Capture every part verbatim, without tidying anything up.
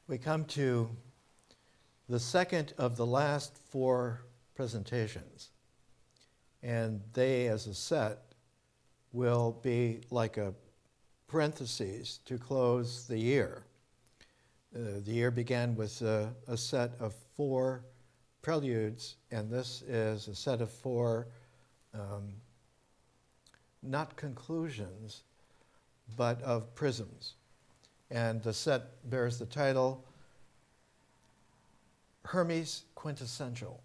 We come to the second of the last four presentations, and they as a set will be like a parenthesis to close the year. Uh, the year began with a, a set of four preludes, and this is a set of four, um, not conclusions, but of prisms. And the set bears the title, Hermes Quintessential.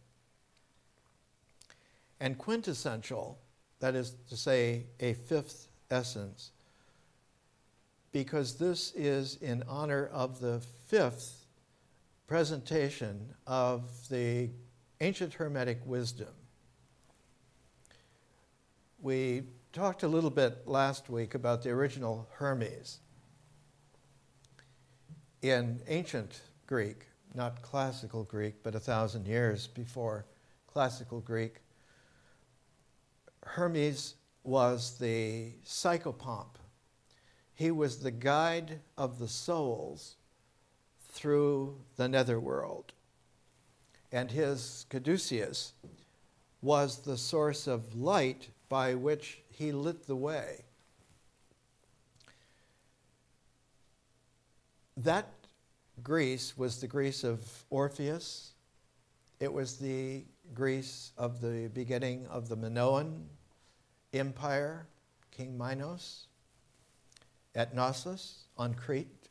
And quintessential, that is to say, a fifth essence, because this is in honor of the fifth presentation of the ancient Hermetic wisdom. We talked a little bit last week about the original Hermes. In ancient Greek, not classical Greek, but a thousand years before classical Greek, Hermes was the psychopomp. He was the guide of the souls through the netherworld. And his caduceus was the source of light by which he lit the way. That Greece was the Greece of Orpheus. It was the Greece of the beginning of the Minoan Empire, King Minos, at Knossos on Crete.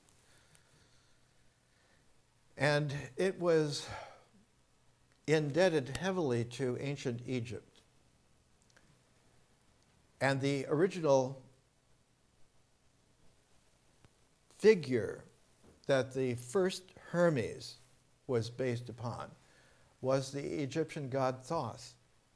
And it was indebted heavily to ancient Egypt. And the original figure that the first Hermes was based upon was the Egyptian god Thoth.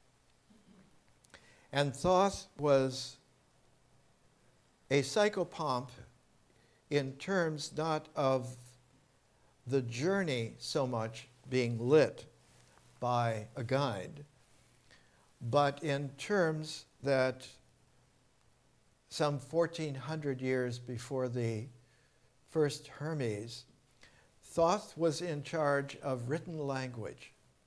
And Thoth was a psychopomp in terms not of the journey so much being lit by a guide, but in terms that some fourteen hundred years before the first Hermes, Thoth was in charge of written language.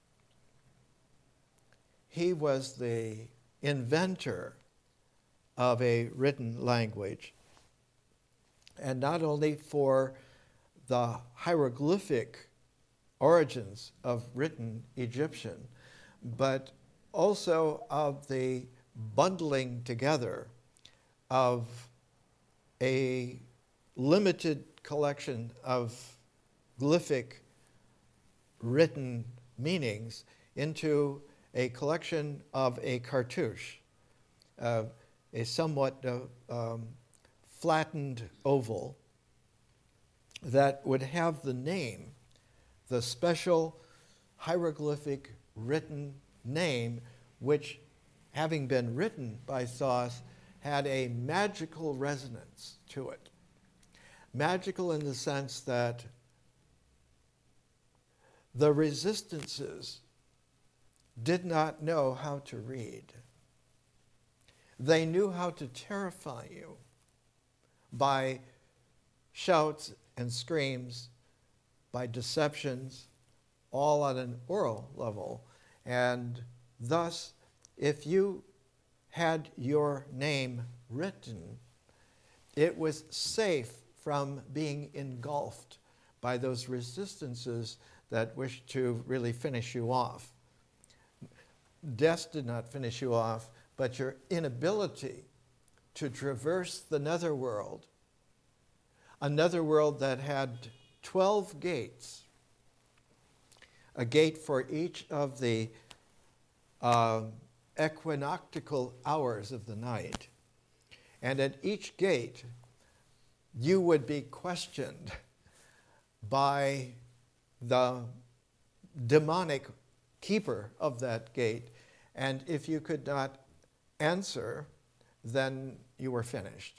He was the inventor of a written language. And not only for the hieroglyphic origins of written Egyptian, but also of the bundling together of a limited collection of glyphic written meanings into a collection of a cartouche, uh, a somewhat uh, um, flattened oval that would have the name, the special hieroglyphic written name, which, having been written by Thoth, had a magical resonance to it. Magical in the sense that the resistances did not know how to read. They knew how to terrify you by shouts and screams, by deceptions, all on an oral level. And thus, if you had your name written, it was safe from being engulfed by those resistances that wished to really finish you off. Death did not finish you off, but your inability to traverse the netherworld, a netherworld that had twelve gates, a gate for each of the uh, equinoctial hours of the night. And at each gate, you would be questioned by the demonic keeper of that gate. And if you could not answer, then you were finished.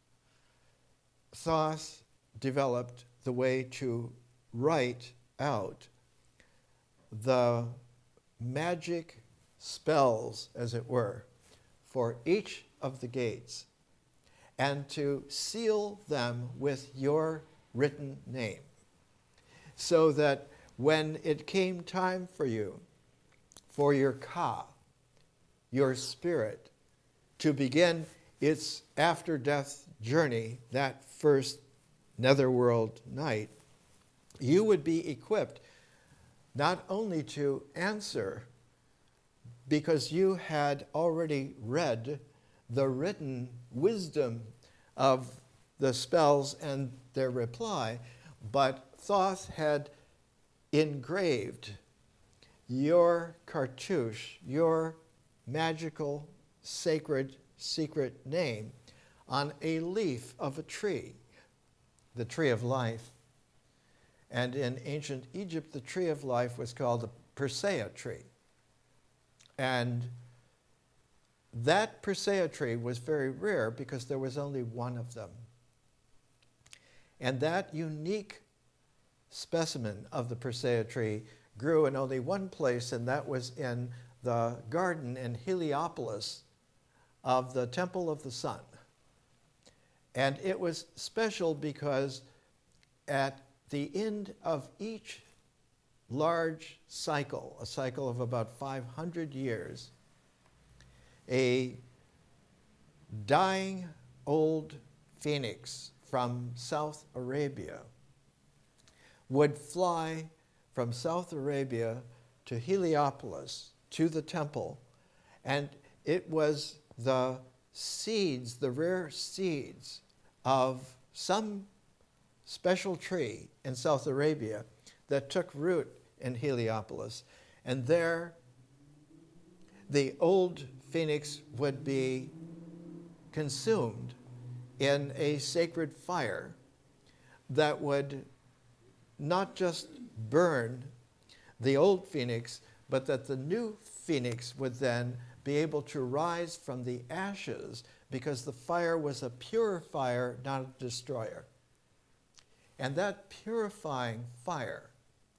Thoth developed the way to write out the magic spells, as it were, for each of the gates, and to seal them with your written name. so that when it came time for you, for your ka, your spirit, to begin its after-death journey, that first netherworld night, you would be equipped not only to answer, because you had already read the written wisdom of the spells and their reply, but Thoth had engraved your cartouche, your magical, sacred, secret name on a leaf of a tree, the tree of life. And in ancient Egypt, the tree of life was called the Persea tree. And that Persea tree was very rare because there was only one of them. And that unique specimen of the Persea tree grew in only one place, and that was in the garden in Heliopolis of the Temple of the Sun. And it was special because at the end of each large cycle, a cycle of about five hundred years, a dying old phoenix from South Arabia would fly from South Arabia to Heliopolis, to the temple, and it was the seeds, the rare seeds of some special tree in South Arabia that took root in Heliopolis. And there, the old phoenix would be consumed in a sacred fire that would not just burn the old phoenix, but that the new phoenix would then be able to rise from the ashes, because the fire was a purifier, not a destroyer. And that purifying fire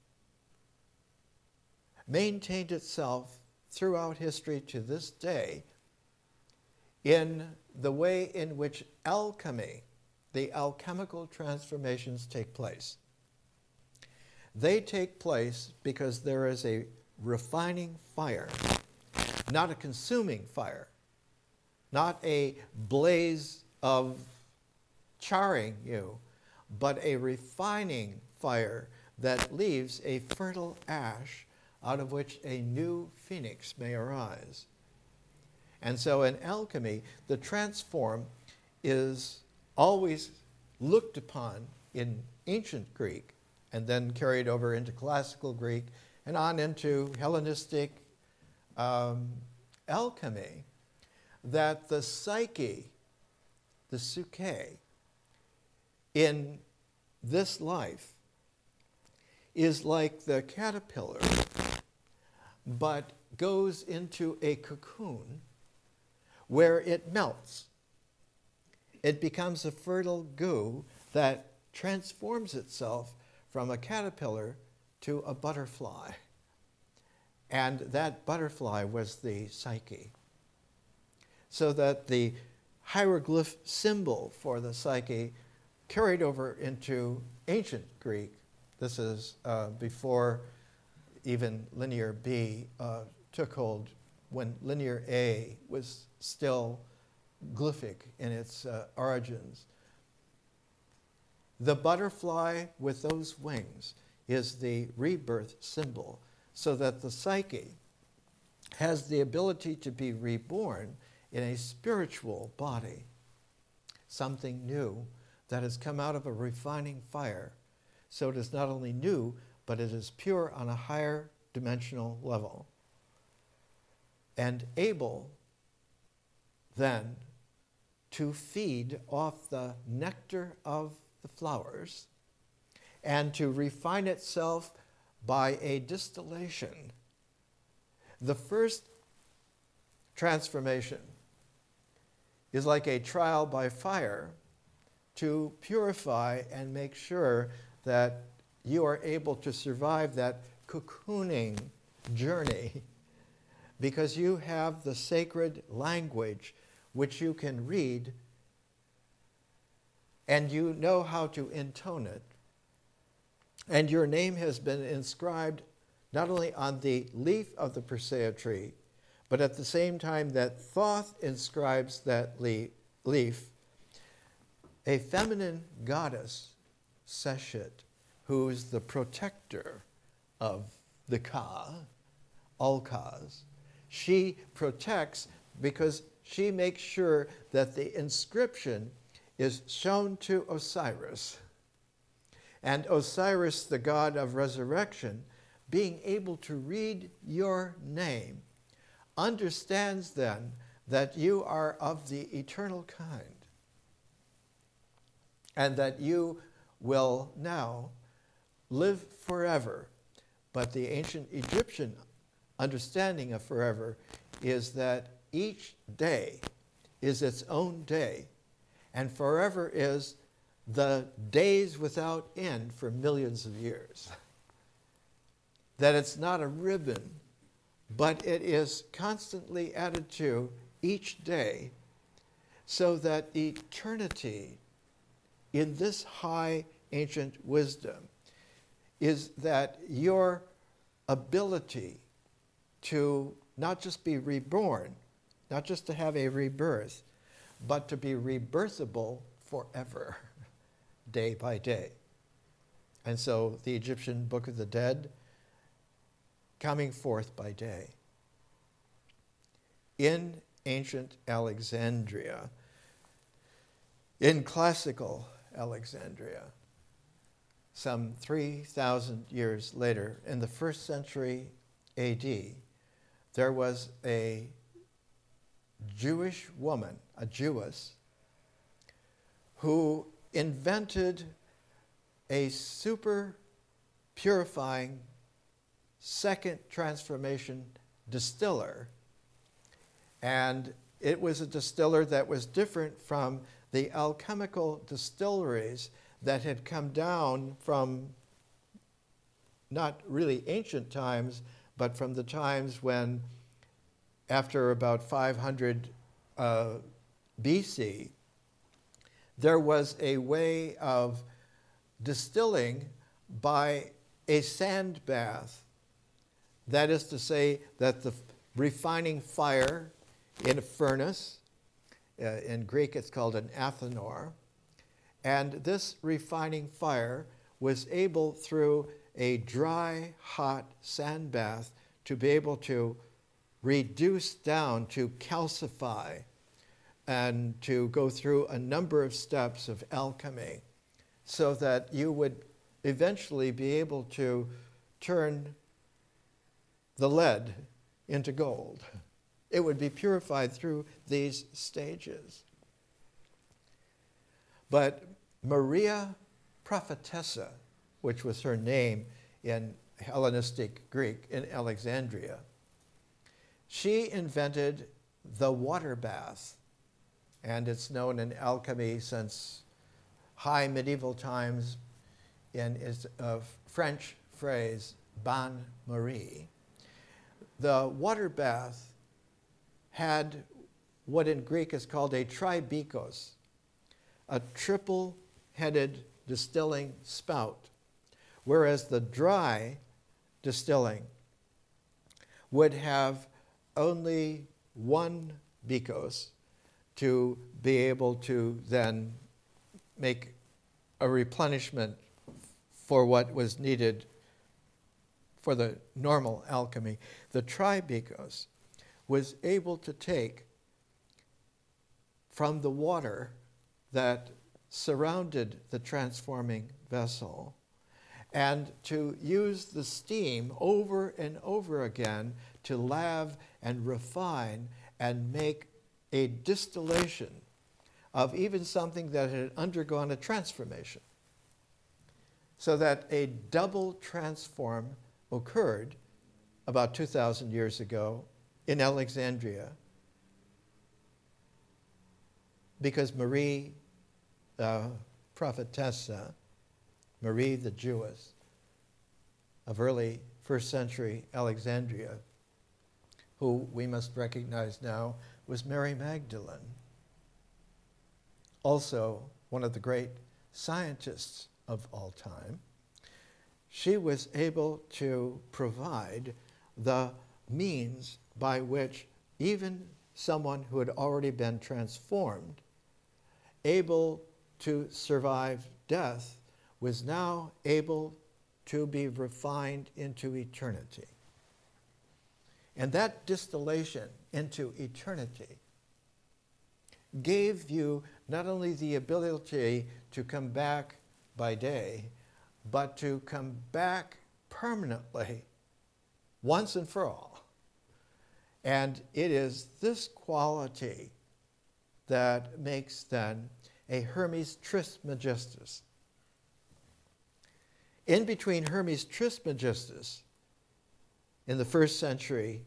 maintained itself throughout history to this day in the way in which alchemy, the alchemical transformations take place. They take place because there is a refining fire, not a consuming fire, not a blaze of charring you, but a refining fire that leaves a fertile ash out of which a new phoenix may arise. And so in alchemy, the transform is always looked upon in ancient Greek and then carried over into classical Greek and on into Hellenistic um, alchemy, that the psyche, the psyche, in this life is like the caterpillar, but goes into a cocoon where it melts. It becomes a fertile goo that transforms itself from a caterpillar to a butterfly. And that butterfly was the psyche. So that the hieroglyph symbol for the psyche carried over into ancient Greek. This is uh, before even Linear B uh, took hold, when Linear A was still glyphic in its uh, origins. The butterfly with those wings is the rebirth symbol, so that the psyche has the ability to be reborn in a spiritual body, something new that has come out of a refining fire. So it is not only new, but it is pure on a higher dimensional level, and able then to feed off the nectar of the flowers and to refine itself by a distillation. The first transformation is like a trial by fire to purify and make sure that you are able to survive that cocooning journey, because you have the sacred language which you can read and you know how to intone it. And your name has been inscribed not only on the leaf of the persea tree, but at the same time that Thoth inscribes that leaf, a feminine goddess, Seshet, who's the protector of the Ka, all Kas, she protects because she makes sure that the inscription is shown to Osiris. And Osiris, the god of resurrection, being able to read your name, understands then that you are of the eternal kind and that you will now live forever. But the ancient Egyptian understanding of forever is that each day is its own day, and forever is the days without end for millions of years. That it's not a ribbon, but it is constantly added to each day, so that eternity in this high ancient wisdom is that your ability to not just be reborn, not just to have a rebirth, but to be rebirthable forever, day by day. And so the Egyptian Book of the Dead, coming forth by day. In ancient Alexandria, in classical Alexandria, some three thousand years later, in the first century A D, there was a Jewish woman, a Jewess, who invented a super purifying second transformation distiller. And it was a distiller that was different from the alchemical distilleries that had come down from not really ancient times, but from the times when, after about five hundred uh, B C, there was a way of distilling by a sand bath. That is to say that the refining fire in a furnace, uh, in Greek it's called an athanor, and this refining fire was able, through a dry, hot sand bath, to be able to reduce down, to calcify, and to go through a number of steps of alchemy, so that you would eventually be able to turn the lead into gold. It would be purified through these stages. But Maria Prophetessa, which was her name in Hellenistic Greek in Alexandria, she invented the water bath. And it's known in alchemy since high medieval times in its uh, French phrase, bain marie. The water bath had what in Greek is called a tribikos, a triple-headed distilling spout, whereas the dry distilling would have only one bikos to be able to then make a replenishment for what was needed for the normal alchemy. The tribikos was able to take from the water that surrounded the transforming vessel and to use the steam over and over again to lave and refine and make a distillation of even something that had undergone a transformation, so that a double transform occurred about two thousand years ago in Alexandria, because Marie, uh, prophetessa, Marie the Jewess of early first century Alexandria, who we must recognize now was Mary Magdalene, also one of the great scientists of all time, she was able to provide the means by which even someone who had already been transformed, able to survive death, was now able to be refined into eternity. And that distillation into eternity gave you not only the ability to come back by day, but to come back permanently, once and for all. And it is this quality that makes then a Hermes Trismegistus. In between Hermes Trismegistus, in the first century,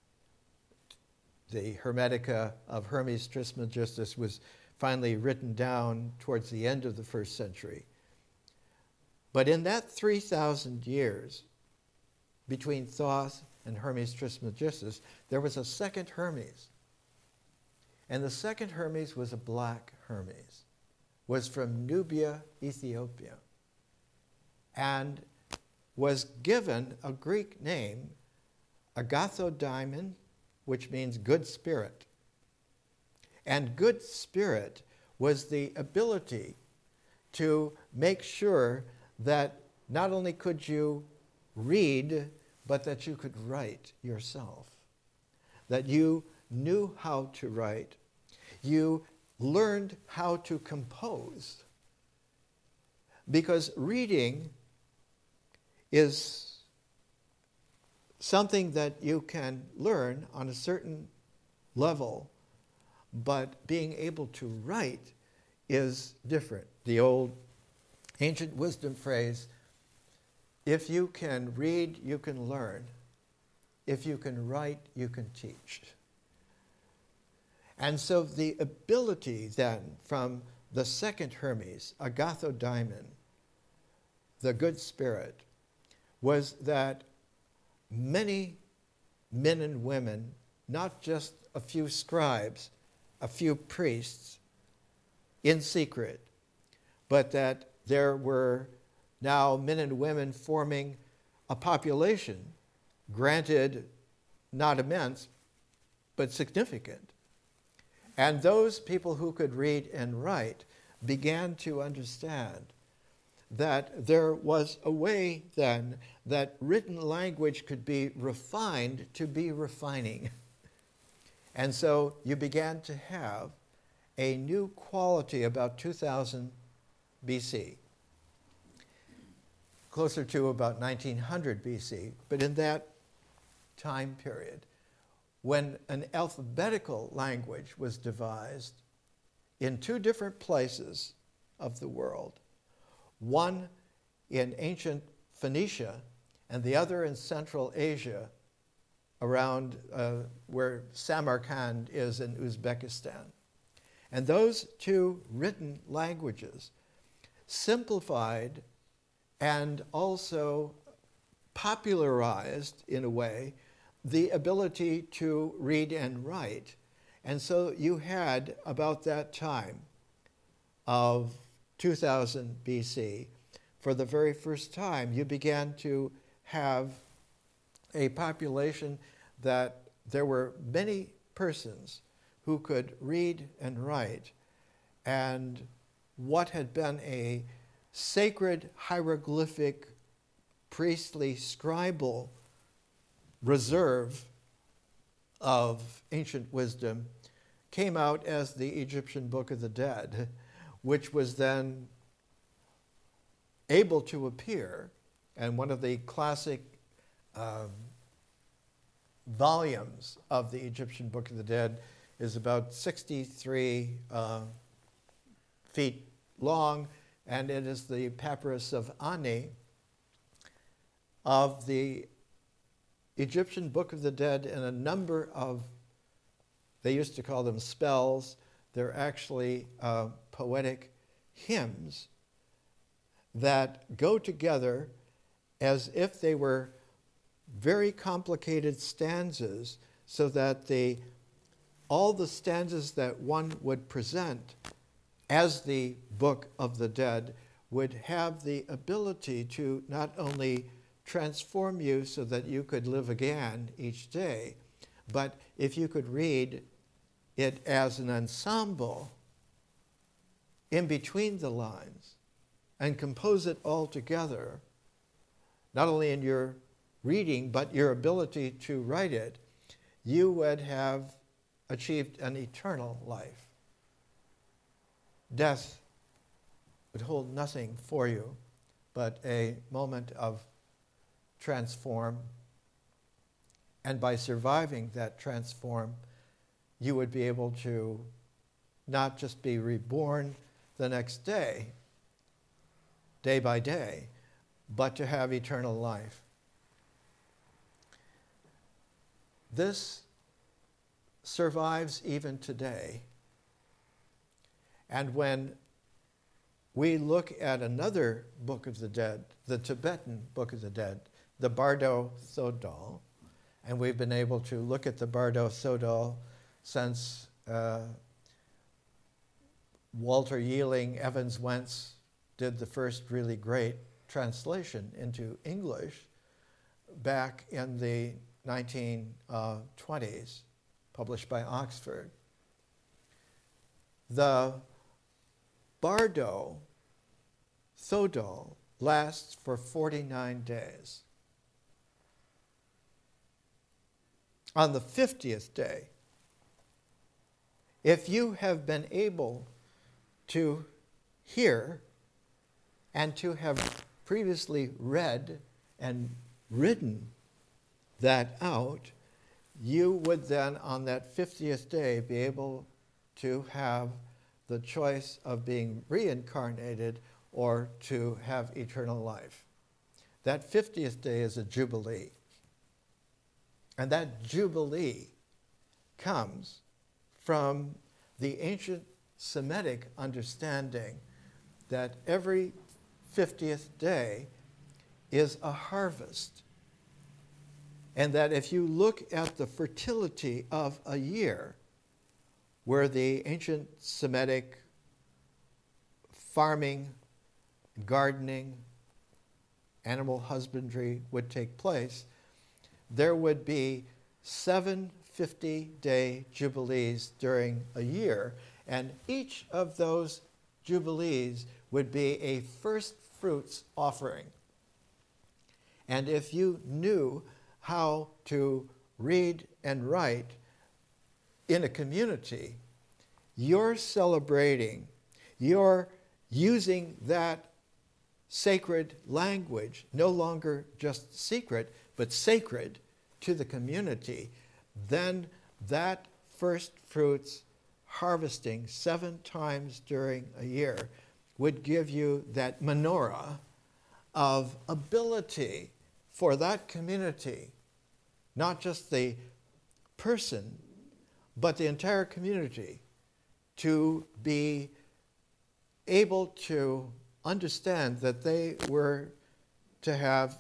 the Hermetica of Hermes Trismegistus was finally written down towards the end of the first century. But in that three thousand years between Thoth and Hermes Trismegistus, there was a second Hermes. And the second Hermes was a black Hermes, was from Nubia, Ethiopia, and was given a Greek name, Agathodaimon, which means good spirit. And good spirit was the ability to make sure that not only could you read, but that you could write yourself, that you knew how to write, you learned how to compose, because reading is something that you can learn on a certain level, but being able to write is different. The old ancient wisdom phrase, if you can read, you can learn. If you can write, you can teach. And so the ability then from the second Hermes, Agathodaimon, the good spirit, was that many men and women, not just a few scribes, a few priests, in secret, but that there were now men and women forming a population, granted not immense, but significant. And those people who could read and write began to understand that there was a way then that written language could be refined to be refining. And so you began to have a new quality about two thousand B C, closer to about nineteen hundred B C, but in that time period, when an alphabetical language was devised in two different places of the world, one in ancient Phoenicia and the other in Central Asia, around uh, where Samarkand is in Uzbekistan. And those two written languages simplified and also popularized, in a way, the ability to read and write. And so you had, about that time of two thousand B C, for the very first time, you began to have a population that there were many persons who could read and write, and what had been a sacred hieroglyphic priestly scribal reserve of ancient wisdom came out as the Egyptian Book of the Dead, which was then able to appear. And one of the classic um, volumes of the Egyptian Book of the Dead is about sixty-three uh, feet long, and it is the Papyrus of Ani of the Egyptian Book of the Dead, and a number of, they used to call them spells, they're actually uh, poetic hymns that go together as if they were very complicated stanzas, so that the, all the stanzas that one would present as the Book of the Dead would have the ability to not only transform you so that you could live again each day, but if you could read it as an ensemble in between the lines and compose it all together, not only in your reading, but your ability to write it, you would have achieved an eternal life. Death would hold nothing for you but a moment of transform. And by surviving that transform, you would be able to not just be reborn the next day, day by day, but to have eternal life. This survives even today. And when we look at another Book of the Dead, the Tibetan Book of the Dead, the Bardo Thodol, and we've been able to look at the Bardo Thodol since uh, Walter Yeeling Evans Wentz did the first really great translation into English back in the nineteen twenties, published by Oxford. The Bardo Thodol lasts for forty-nine days. On the fiftieth day, if you have been able to hear and to have previously read and written that out, you would then on that fiftieth day be able to have the choice of being reincarnated or to have eternal life. That fiftieth day is a jubilee. And that jubilee comes from the ancient Semitic understanding that every fiftieth day is a harvest. And that if you look at the fertility of a year, where the ancient Semitic farming, gardening, animal husbandry would take place, there would be seven fifty-day jubilees during a year, and each of those jubilees would be a first fruits offering. And if you knew how to read and write in a community, you're celebrating, you're using that sacred language, no longer just secret, but sacred to the community, then that first fruits harvesting seven times during a year would give you that menorah of ability for that community, not just the person, but the entire community, to be able to understand that they were to have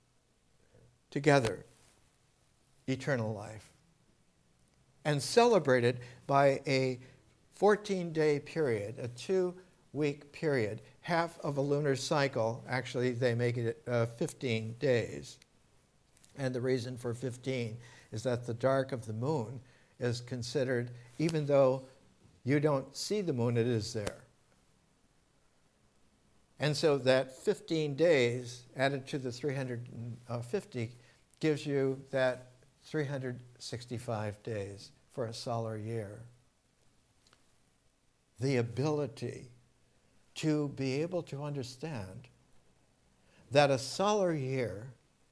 together eternal life, and celebrated by a fourteen-day period, a two-week period, half of a lunar cycle. Actually, they make it uh, fifteen days. And the reason for fifteen is that the dark of the moon is considered, even though you don't see the moon, it is there. And so that fifteen days added to the three hundred fifty gives you that three hundred sixty-five days for a solar year. The ability to be able to understand that a solar year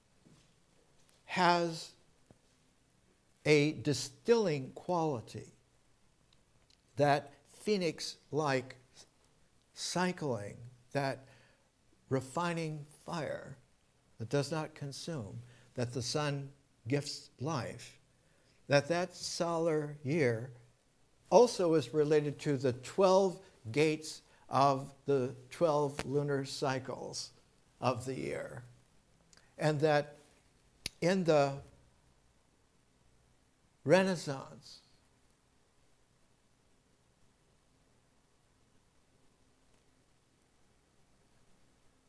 has a distilling quality, that phoenix-like cycling, that refining fire that does not consume, that the sun gifts life, that that solar year also is related to the twelve gates of the twelve lunar cycles of the year. And that in the Renaissance,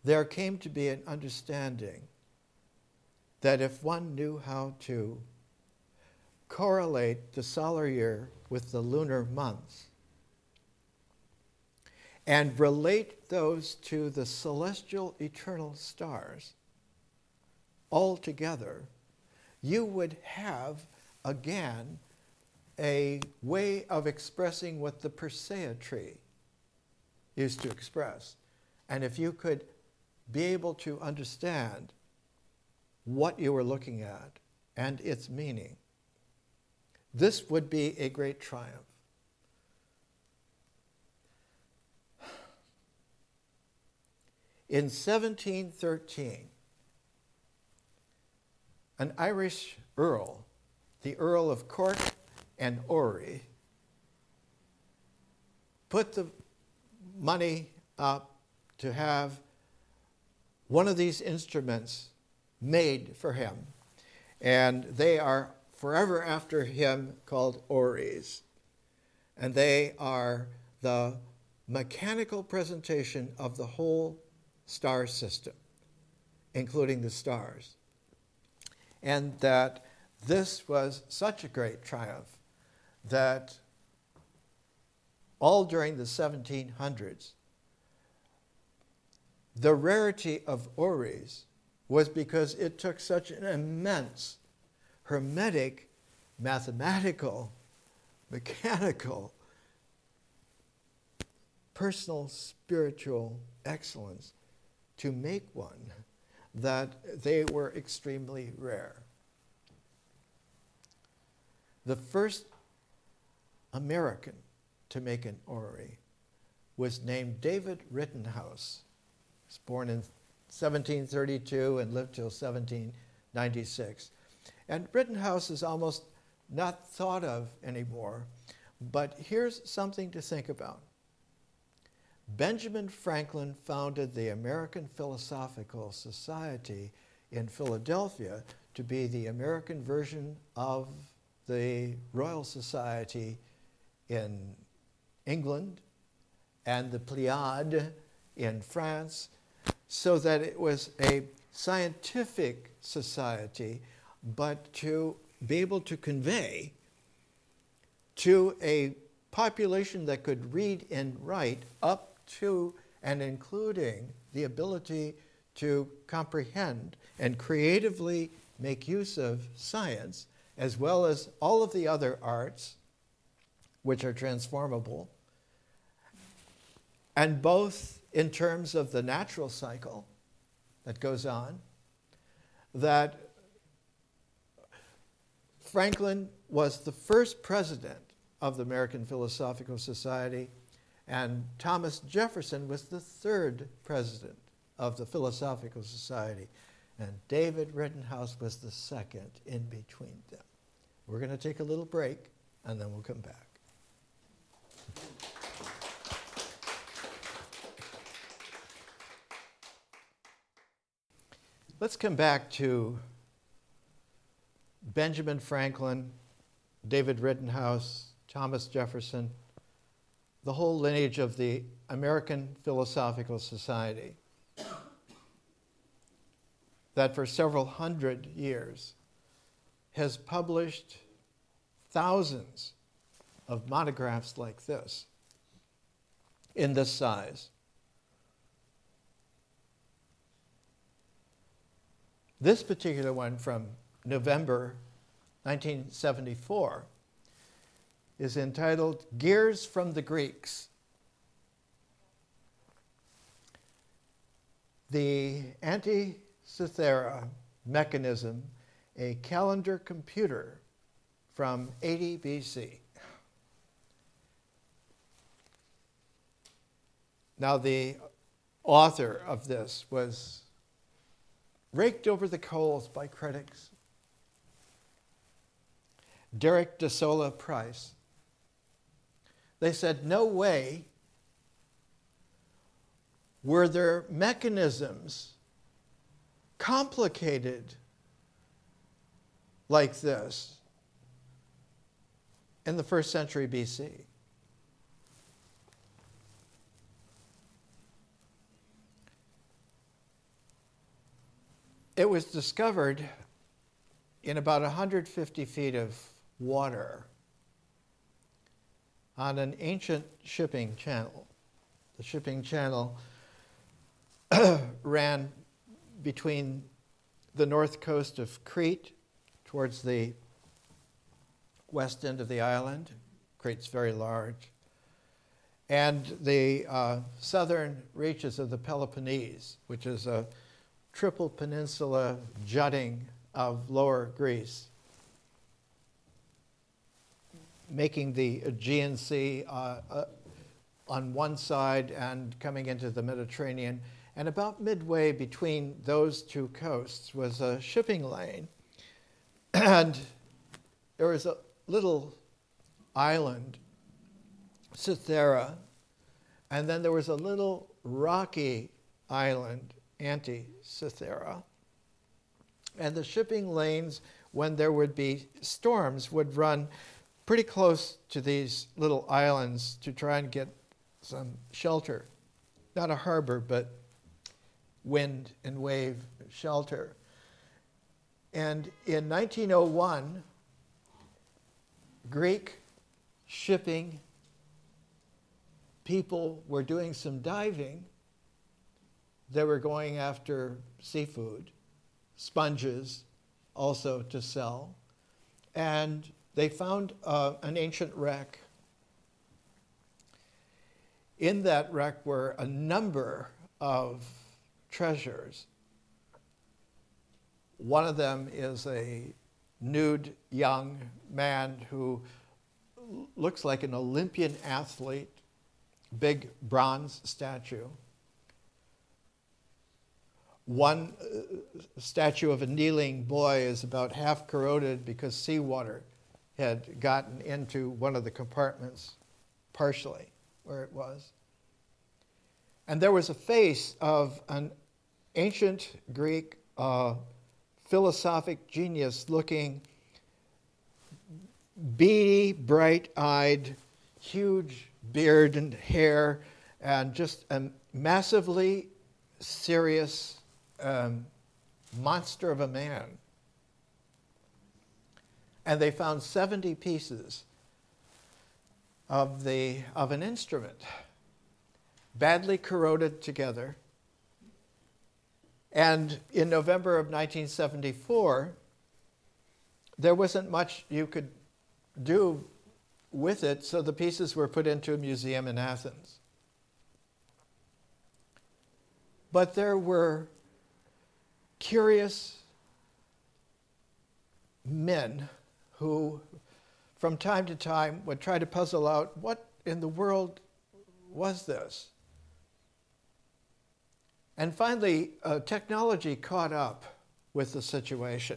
there came to be an understanding that if one knew how to correlate the solar year with the lunar months and relate those to the celestial eternal stars all together, you would have, again, a way of expressing what the Persea tree used to express. And if you could be able to understand what you were looking at and its meaning, this would be a great triumph. In seventeen thirteen, an Irish earl, the Earl of Cork and Orrery, put the money up to have one of these instruments made for him. And they are forever after him, called Orreys. And they are the mechanical presentation of the whole star system, including the stars. And that this was such a great triumph that all during the seventeen hundreds, the rarity of Orreys was because it took such an immense hermetic, mathematical, mechanical, personal, spiritual excellence to make one, that they were extremely rare. The first American to make an orrery was named David Rittenhouse. He was born in seventeen thirty-two and lived till seventeen ninety-six. And Rittenhouse is almost not thought of anymore, but here's something to think about. Benjamin Franklin founded the American Philosophical Society in Philadelphia to be the American version of the Royal Society in England and the Pléiades in France, so that it was a scientific society, but to be able to convey to a population that could read and write up to and including the ability to comprehend and creatively make use of science, as well as all of the other arts, which are transformable, and both in terms of the natural cycle that goes on, that Franklin was the first president of the American Philosophical Society, and Thomas Jefferson was the third president of the Philosophical Society, and David Rittenhouse was the second in between them. We're going to take a little break, and then we'll come back. Let's come back to Benjamin Franklin, David Rittenhouse, Thomas Jefferson, the whole lineage of the American Philosophical Society, that for several hundred years has published thousands of monographs like this, in this size. This particular one from November nineteen seventy-four is entitled Gears from the Greeks. The Antikythera mechanism, a calendar computer from eighty B C. Now, the author of this was raked over the coals by critics. Derek de Sola Price. They said, no way were there mechanisms complicated like this in the first century B C. it was discovered in about one hundred fifty feet of water on an ancient shipping channel. The shipping channel ran between the north coast of Crete towards the west end of the island. Crete's very large. And the uh, southern reaches of the Peloponnese, which is a triple peninsula jutting of Lower Greece, making the Aegean Sea uh, uh, on one side and coming into the Mediterranean. And about midway between those two coasts was a shipping lane. And there was a little island, Cythera, and then there was a little rocky island, Anticythera. And the shipping lanes, when there would be storms, would run pretty close to these little islands to try and get some shelter. Not a harbor, but wind and wave shelter. And in nineteen oh one, Greek shipping people were doing some diving. They were going after seafood, sponges also to sell. And they found uh, an ancient wreck. In that wreck were a number of treasures. One of them is a nude young man who looks like an Olympian athlete, big bronze statue. One uh, statue of a kneeling boy is about half corroded because seawater had gotten into one of the compartments partially where it was. And there was a face of an ancient Greek uh, philosophic genius looking beady, bright-eyed, huge beard and hair, and just a massively serious um, monster of a man. And they found seventy pieces of, the, of an instrument, badly corroded together. And in November of nineteen seventy-four, there wasn't much you could do with it, so the pieces were put into a museum in Athens. But there were curious men who, from time to time, would try to puzzle out what in the world was this. And finally, uh, technology caught up with the situation.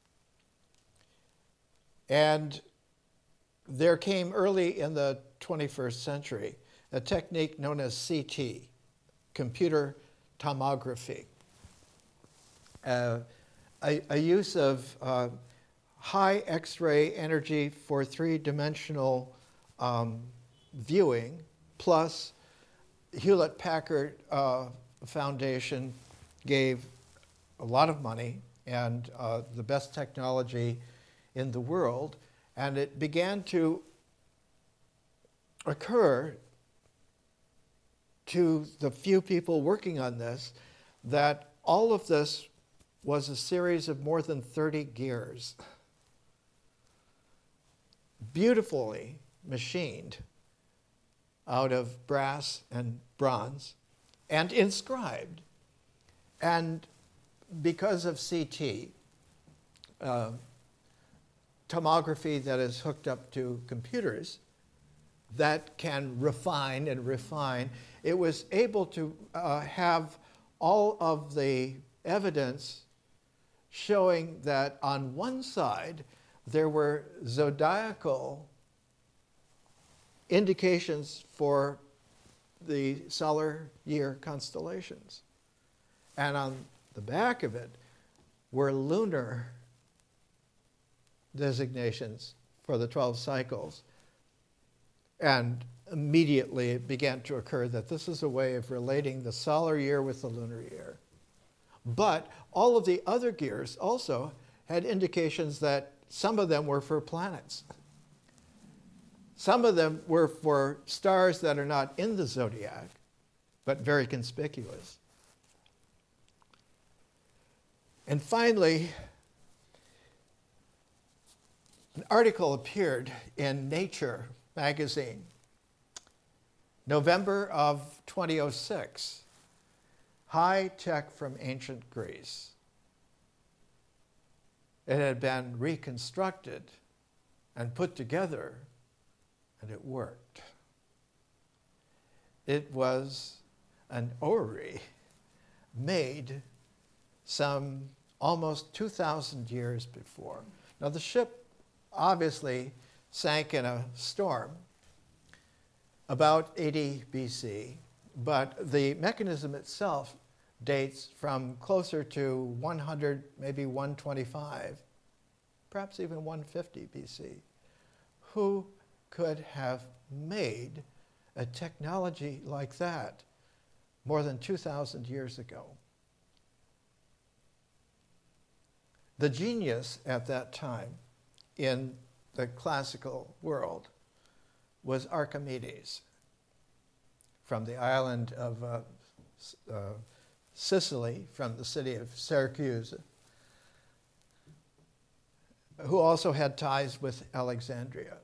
And there came early in the twenty-first century a technique known as C T, computer tomography, uh, a, a use of uh, high X-ray energy for three-dimensional um, viewing, plus Hewlett-Packard uh, Foundation gave a lot of money and uh, the best technology in the world, and it began to occur to the few people working on this that all of this was a series of more than thirty gears, beautifully machined out of brass and bronze and inscribed. And because of C T, uh, tomography that is hooked up to computers that can refine and refine, it was able to uh, have all of the evidence showing that on one side there were zodiacal indications for the solar year constellations. And on the back of it were lunar designations for the twelve cycles. And immediately it began to occur that this is a way of relating the solar year with the lunar year. But all of the other gears also had indications that some of them were for planets. Some of them were for stars that are not in the zodiac, but very conspicuous. And finally, an article appeared in Nature magazine, November of twenty oh six, High Tech from Ancient Greece. It had been reconstructed and put together, and it worked. It was an orrery made some almost two thousand years before. Now, the ship obviously sank in a storm about eighty B C, but the mechanism itself dates from closer to one hundred, maybe one twenty-five, perhaps even one fifty B C. Who could have made a technology like that more than two thousand years ago? The genius at that time in the classical world was Archimedes from the island of uh, uh, Sicily, from the city of Syracuse, who also had ties with Alexandria.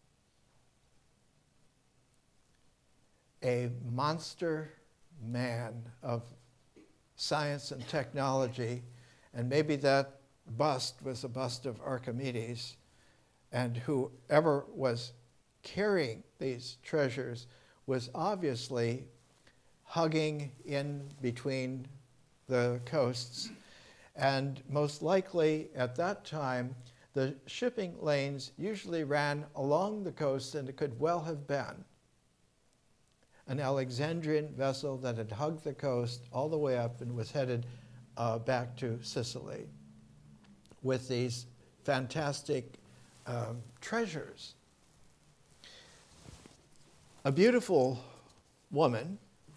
A monster man of science and technology, and maybe that bust was a bust of Archimedes, and whoever was carrying these treasures was obviously hugging in between the coasts, and most likely at that time the shipping lanes usually ran along the coast, and it could well have been an Alexandrian vessel that had hugged the coast all the way up and was headed uh, back to Sicily with these fantastic um, treasures. A beautiful woman,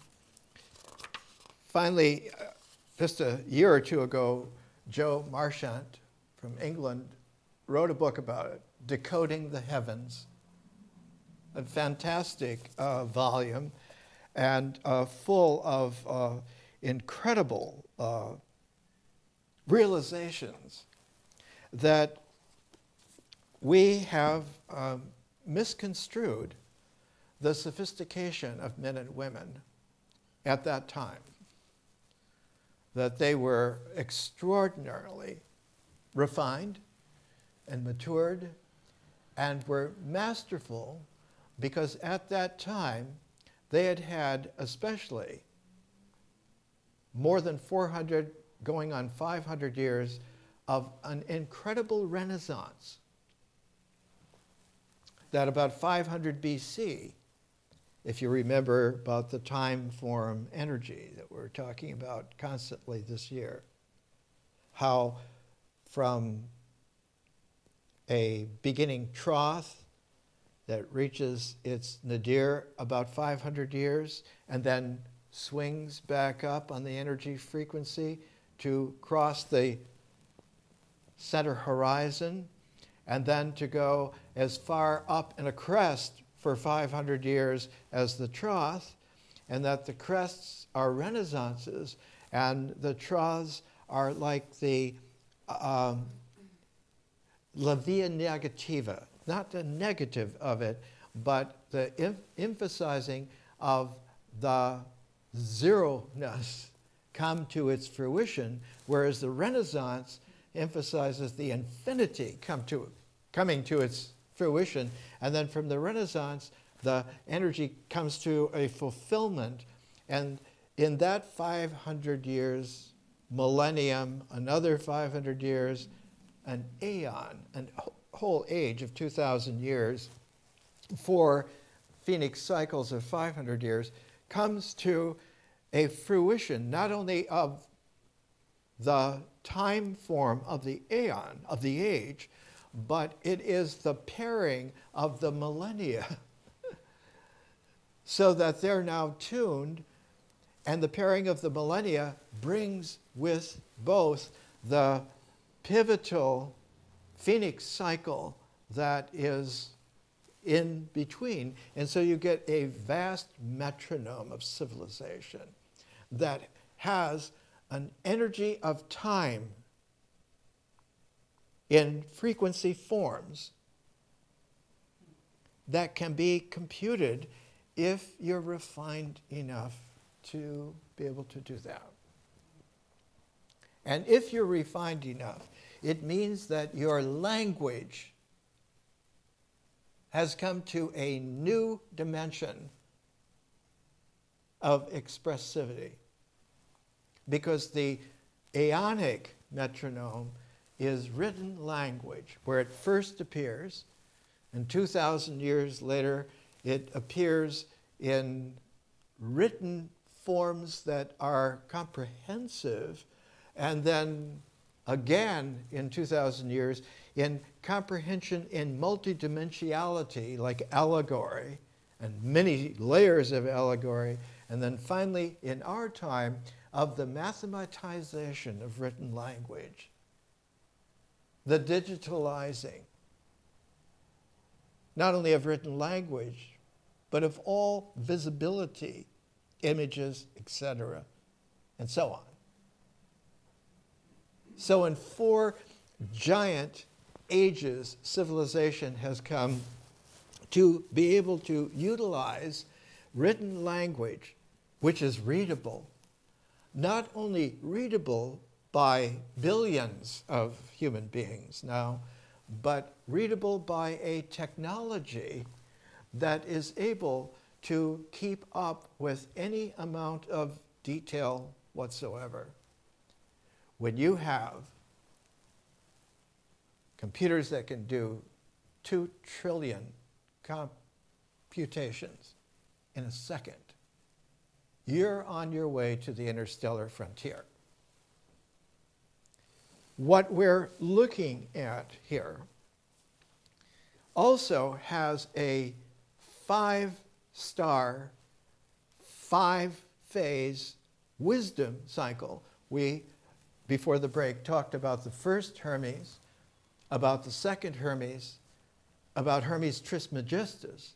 finally, uh, just a year or two ago, Jo Marchant from England wrote a book about it, Decoding the Heavens, a fantastic uh, volume and uh, full of uh, incredible uh, realizations that we have um, misconstrued the sophistication of men and women at that time, that they were extraordinarily refined and matured and were masterful because at that time they had had especially more than four hundred, going on five hundred years of an incredible renaissance that about five hundred B C, if you remember about the time form energy that we're talking about constantly this year, how from a beginning trough that reaches its nadir about five hundred years and then swings back up on the energy frequency to cross the center horizon, and then to go as far up in a crest for five hundred years as the trough, and that the crests are renaissances and the troughs are like the um, la via negativa, not the negative of it, but the em- emphasizing of the zero-ness come to its fruition, whereas the Renaissance emphasizes the infinity come to, coming to its fruition. And then from the Renaissance, the energy comes to a fulfillment. And in that five hundred years, millennium, another five hundred years, an aeon, a whole age of two thousand years, four phoenix cycles of five hundred years, comes to a fruition not only of the time form of the aeon, of the age, but it is the pairing of the millennia so that they're now tuned And the pairing of the millennia brings with both the pivotal phoenix cycle that is in between. And so you get a vast metronome of civilization that has an energy of time in frequency forms that can be computed if you're refined enough to be able to do that. And if you're refined enough, it means that your language has come to a new dimension of expressivity. Because the Aeonic metronome is written language, where it first appears, and two thousand years later, it appears in written forms that are comprehensive, and then again in two thousand years in comprehension in multidimensionality, like allegory, and many layers of allegory, and then finally in our time of the mathematization of written language, the digitalizing, not only of written language, but of all visibility, images, et cetera, and so on. So in four giant ages, civilization has come to be able to utilize written language, which is readable, not only readable by billions of human beings now, but readable by a technology that is able to keep up with any amount of detail whatsoever. When you have computers that can do two trillion computations in a second, you're on your way to the interstellar frontier. What we're looking at here also has a five-star, five-phase wisdom cycle. We, before the break, talked about the first Hermes, about the second Hermes, about Hermes Trismegistus.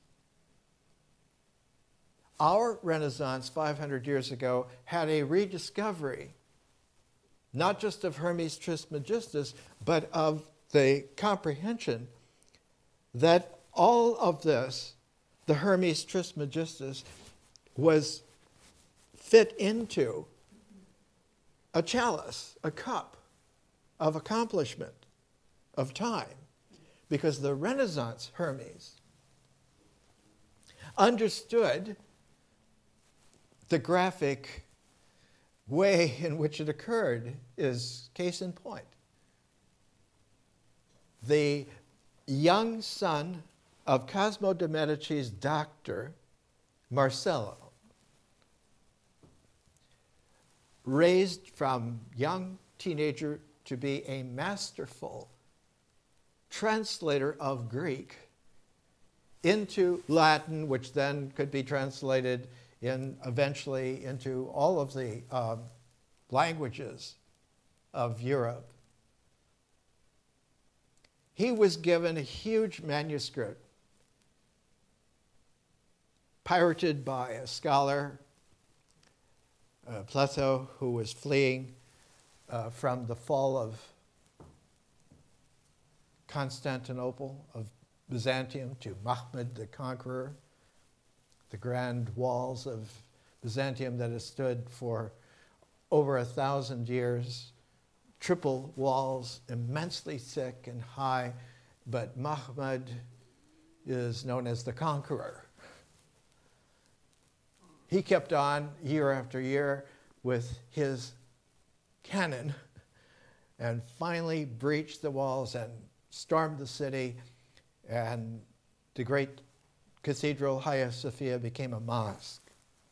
Our Renaissance five hundred years ago had a rediscovery, not just of Hermes Trismegistus, but of the comprehension that all of this, the Hermes Trismegistus, was fit into a chalice, a cup of accomplishment, of time. Because the Renaissance Hermes understood the graphic way in which it occurred is case in point. The young son of Cosimo de' Medici's doctor, Marcello, raised from young teenager to be a masterful translator of Greek into Latin, which then could be translated in eventually into all of the uh, languages of Europe. He was given a huge manuscript pirated by a scholar, uh, Plato, who was fleeing uh, from the fall of Constantinople, of Byzantium, to Mahmud the Conqueror, the grand walls of Byzantium that has stood for over a thousand years, triple walls, immensely thick and high, but Mahmud is known as the Conqueror. He kept on year after year with his cannon and finally breached the walls and stormed the city, and the great Cathedral Hagia Sophia became a mosque.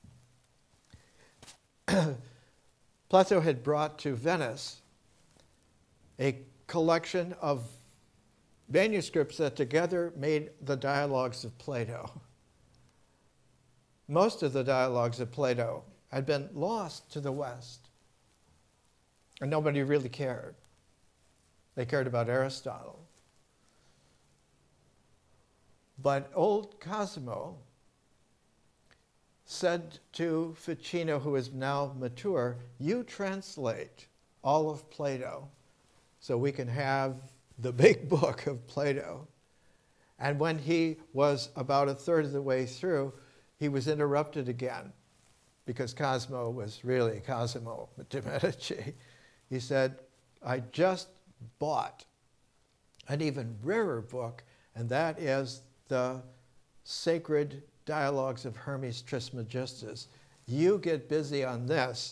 Plato had brought to Venice a collection of manuscripts that together made the dialogues of Plato. Most of the dialogues of Plato had been lost to the West. And nobody really cared. They cared about Aristotle. But old Cosimo said to Ficino, who is now mature, you translate all of Plato so we can have the big book of Plato. And when he was about a third of the way through, he was interrupted again because Cosimo was really Cosimo de' Medici. He said, I just bought an even rarer book, and that is the Sacred Dialogues of Hermes Trismegistus. You get busy on this.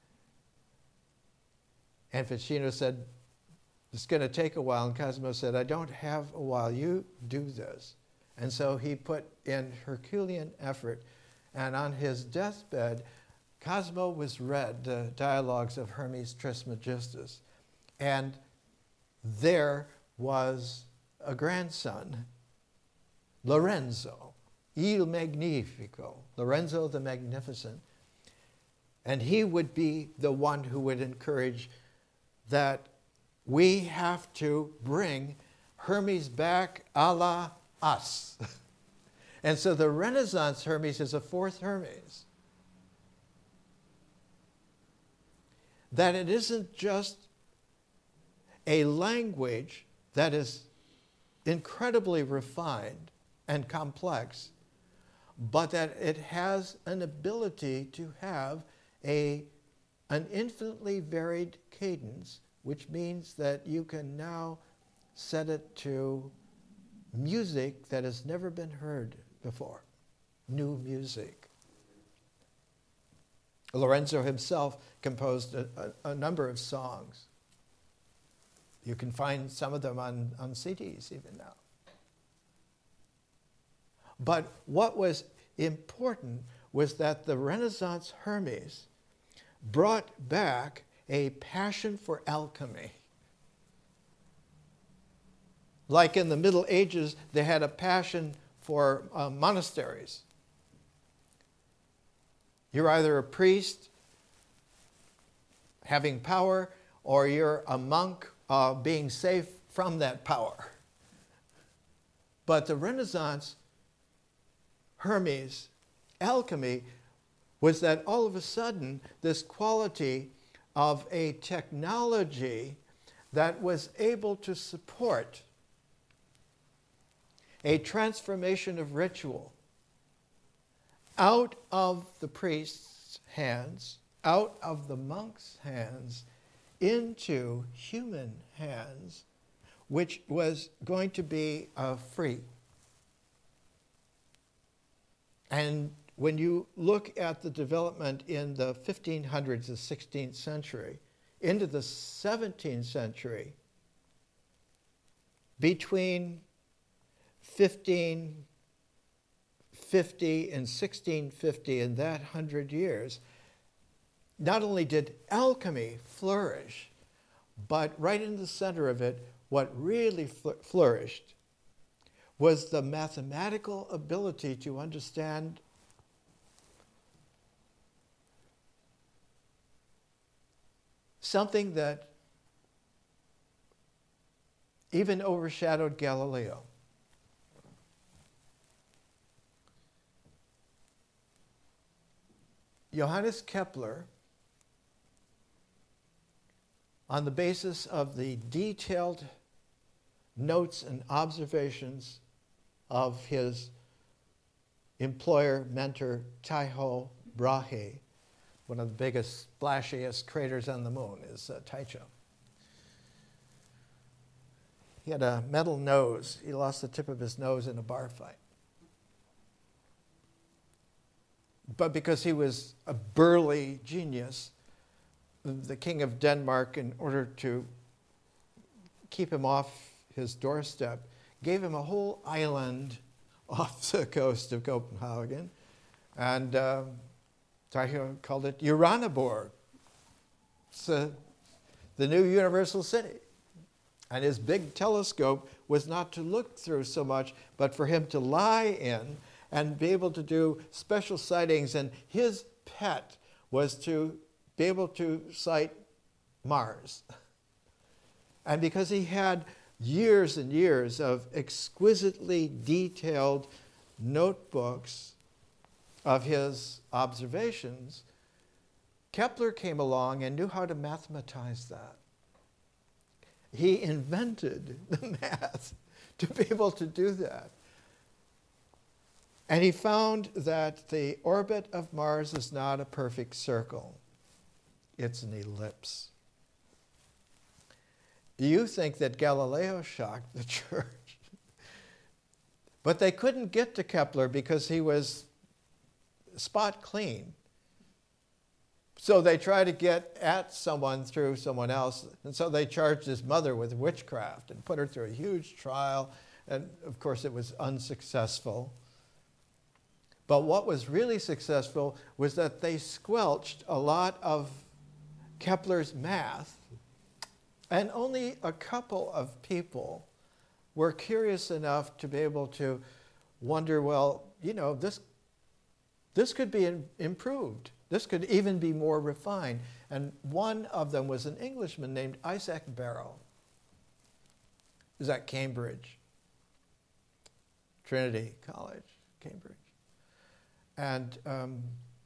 And Ficino said, it's going to take a while. And Cosimo said, I don't have a while. You do this. And so he put in Herculean effort. And on his deathbed, Cosimo was read the Dialogues of Hermes Trismegistus. And there was a grandson, Lorenzo, Il Magnifico, Lorenzo the Magnificent. And he would be the one who would encourage that we have to bring Hermes back a la us. And so the Renaissance Hermes is a fourth Hermes. That it isn't just a language that is incredibly refined and complex, but that it has an ability to have a, an infinitely varied cadence, which means that you can now set it to music that has never been heard before, new music. Lorenzo himself composed a, a, a number of songs. You can find some of them on, on C Ds even now. But what was important was that the Renaissance Hermes brought back a passion for alchemy. Like in the Middle Ages, they had a passion for uh, monasteries. You're either a priest having power, or you're a monk uh, being safe from that power. But the Renaissance Hermes alchemy was that all of a sudden this quality of a technology that was able to support a transformation of ritual out of the priest's hands, out of the monk's hands, into human hands, which was going to be uh, free. And when you look at the development in the fifteen hundreds, the sixteenth century, into the seventeenth century, between fifteen fifty and sixteen fifty, in that hundred years, not only did alchemy flourish, but right in the center of it, what really fl- flourished was the mathematical ability to understand something that even overshadowed Galileo. Johannes Kepler, on the basis of the detailed notes and observations of his employer, mentor, Tycho Brahe, one of the biggest, splashiest craters on the moon is uh, Tycho. He had a metal nose. He lost the tip of his nose in a bar fight. But because he was a burly genius, the king of Denmark, in order to keep him off his doorstep, gave him a whole island off the coast of Copenhagen. And uh, Tycho called it Uraniborg. It's uh, the new universal city. And his big telescope was not to look through so much, but for him to lie in and be able to do special sightings. And his pet was to be able to cite Mars. And because he had years and years of exquisitely detailed notebooks of his observations, Kepler came along and knew how to mathematize that. He invented the math to be able to do that. And he found that the orbit of Mars is not a perfect circle. It's an ellipse. You think that Galileo shocked the church. But they couldn't get to Kepler because he was spot clean. So they tried to get at someone through someone else. And so they charged his mother with witchcraft and put her through a huge trial. And of course, it was unsuccessful. But what was really successful was that they squelched a lot of Kepler's math. And only a couple of people were curious enough to be able to wonder, well, you know, this, this could be improved. This could even be more refined. And one of them was an Englishman named Isaac Barrow. He was at Cambridge, Trinity College, Cambridge. And um,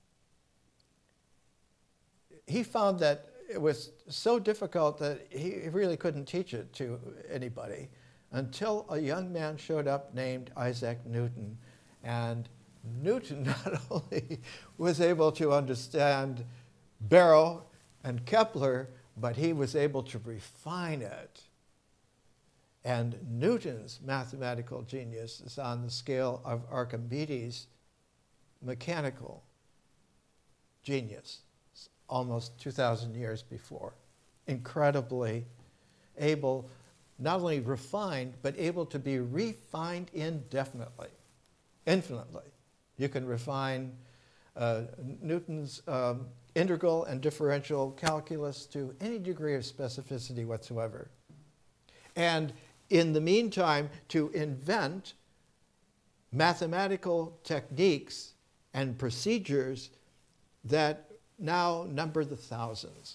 he found that it was so difficult that he really couldn't teach it to anybody until a young man showed up named Isaac Newton. And Newton not only was able to understand Barrow and Kepler, but he was able to refine it. And Newton's mathematical genius is on the scale of Archimedes' mechanical genius, almost two thousand years before. Incredibly able, not only refined, but able to be refined indefinitely, infinitely. You can refine uh, Newton's um, integral and differential calculus to any degree of specificity whatsoever. And in the meantime, to invent mathematical techniques and procedures that now number the thousands.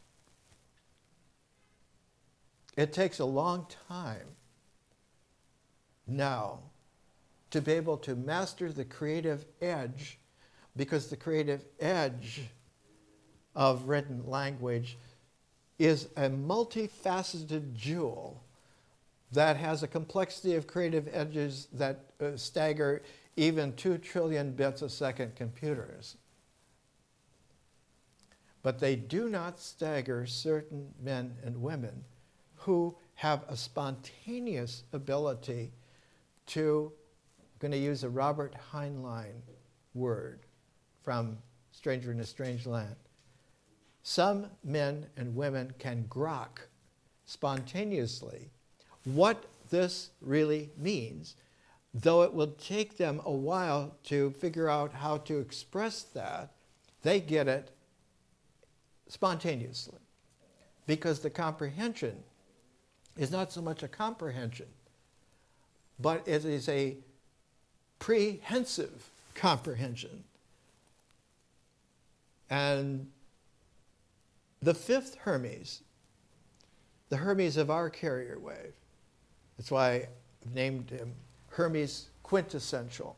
It takes a long time now to be able to master the creative edge, because the creative edge of written language is a multifaceted jewel that has a complexity of creative edges that uh, stagger even two trillion bits a second computers. But they do not stagger certain men and women who have a spontaneous ability to, I'm going to use a Robert Heinlein word from Stranger in a Strange Land. Some men and women can grok spontaneously what this really means, though it will take them a while to figure out how to express that. They get it spontaneously, because the comprehension is not so much a comprehension, but it is a prehensive comprehension. And the fifth Hermes, the Hermes of our carrier wave, that's why I've named him Hermes Quintessential.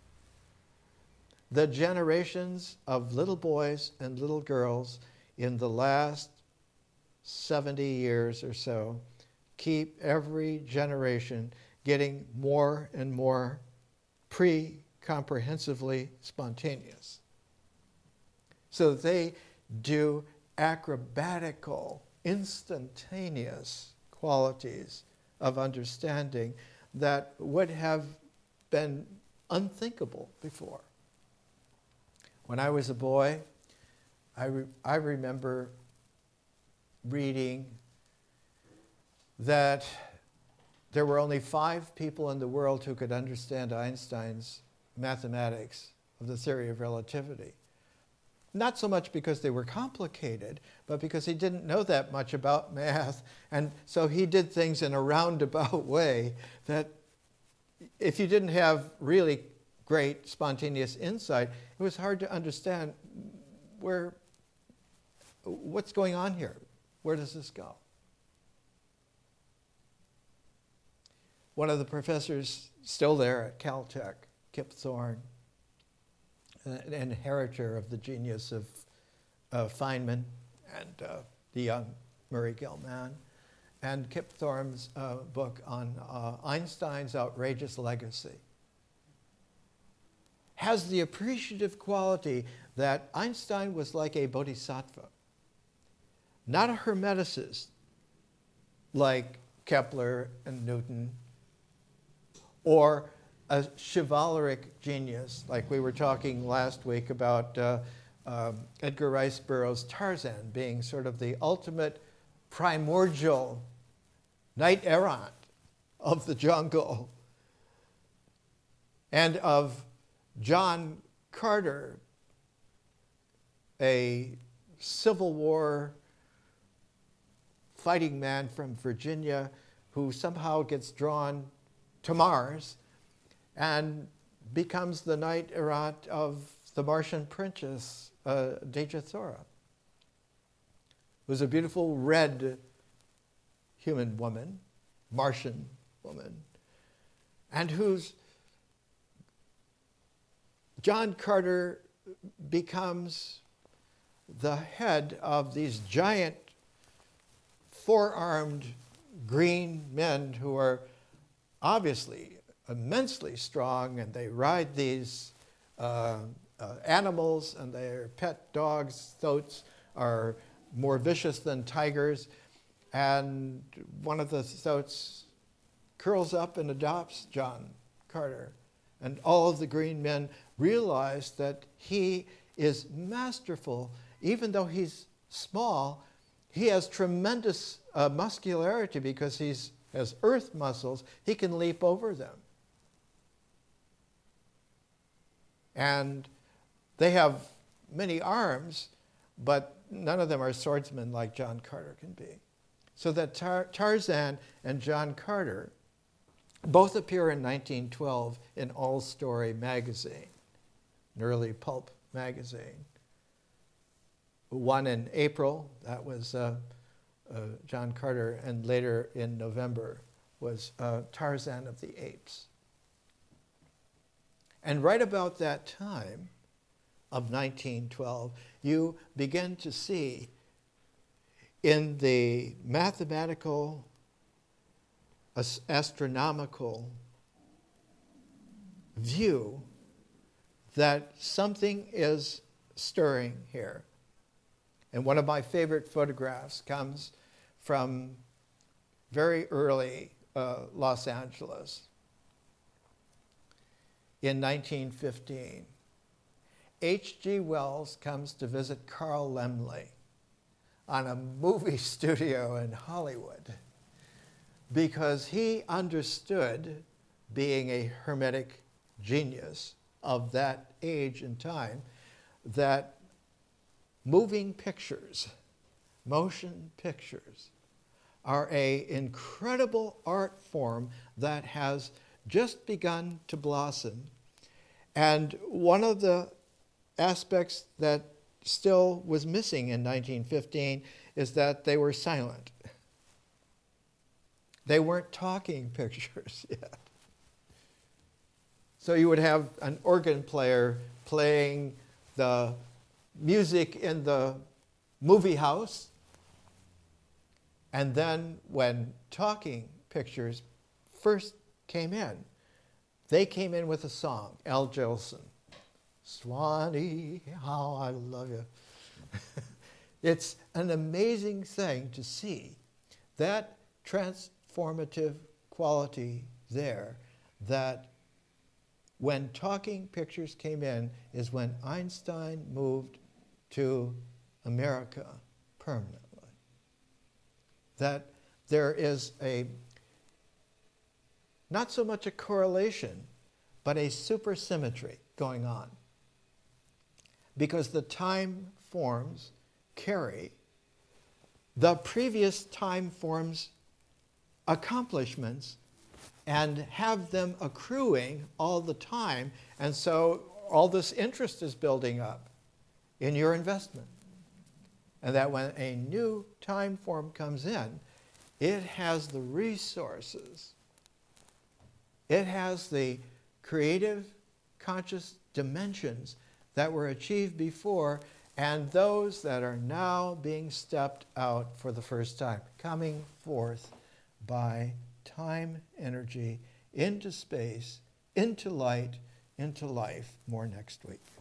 The generations of little boys and little girls in the last seventy years or so keep every generation getting more and more pre-comprehensively spontaneous. So that they do acrobatical, instantaneous qualities of understanding that would have been unthinkable before. When I was a boy, I, re- I remember reading that there were only five people in the world who could understand Einstein's mathematics of the theory of relativity. Not so much because they were complicated, but because he didn't know that much about math. And so he did things in a roundabout way that if you didn't have really great spontaneous insight, it was hard to understand we're, what's going on here? Where does this go? One of the professors still there at Caltech, Kip Thorne, an inheritor of the genius of uh, Feynman and uh, the young Murray Gell-Mann, and Kip Thorne's uh, book on uh, Einstein's outrageous legacy, has the appreciative quality that Einstein was like a bodhisattva, not a hermeticist like Kepler and Newton, or a chivalric genius like we were talking last week about uh, um, Edgar Rice Burroughs' Tarzan being sort of the ultimate primordial knight errant of the jungle, and of John Carter, a Civil War fighting man from Virginia who somehow gets drawn to Mars and becomes the knight errant of the Martian princess, uh, Dejah Thoris, who's a beautiful red human woman, Martian woman, and whose John Carter becomes the head of these giant four-armed green men who are obviously immensely strong, and they ride these uh, uh, animals, and their pet dogs, thoats, are more vicious than tigers. And one of the thoats curls up and adopts John Carter. And all of the green men realize that he is masterful. Even though he's small, he has tremendous uh, muscularity because he has earth muscles. He can leap over them. And they have many arms, but none of them are swordsmen like John Carter can be. So that Tar- Tarzan and John Carter both appear in nineteen twelve in All Story magazine, an early pulp magazine. One in April, that was uh, uh, John Carter, and later in November was uh, Tarzan of the Apes. And right about that time of nineteen twelve, you begin to see in the mathematical, astronomical view that something is stirring here. And one of my favorite photographs comes from very early uh, Los Angeles in nineteen fifteen. H G Wells comes to visit Carl Laemmle on a movie studio in Hollywood because he understood, being a hermetic genius of that age and time, that moving pictures, motion pictures, are an incredible art form that has just begun to blossom. And one of the aspects that still was missing in nineteen fifteen is that they were silent. They weren't talking pictures yet. So you would have an organ player playing the music in the movie house, and then when talking pictures first came in, they came in with a song, Al Jolson. Swanee, how I love you. It's an amazing thing to see that transformative quality there, that when talking pictures came in is when Einstein moved to America permanently. That there is a, not so much a correlation, but a supersymmetry going on. Because the time forms carry the previous time forms' accomplishments and have them accruing all the time. And so all this interest is building up in your investment. And that when a new time form comes in, it has the resources, it has the creative, conscious dimensions that were achieved before, and those that are now being stepped out for the first time, coming forth by time, energy, into space, into light, into life. More next week.